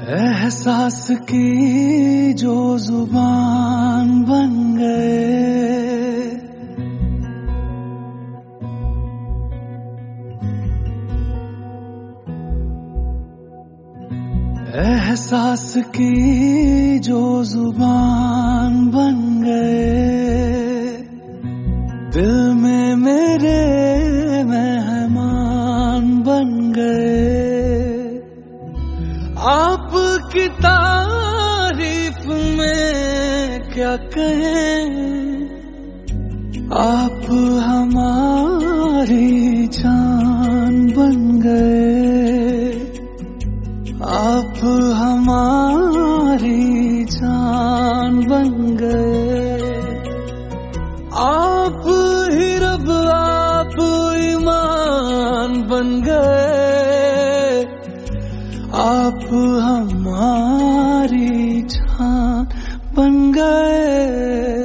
एहसास की जो जुबान बन गए, एहसास की जो जुबान बन गए, दिल में मेरे मेहमान बन गए। आपकी तारीफ में क्या कहें, आप हमारी जान बन गए, आप हमारी जान बन गए। आप ही रब, आप ईमान बन गए, आप हमारी जान बन गए।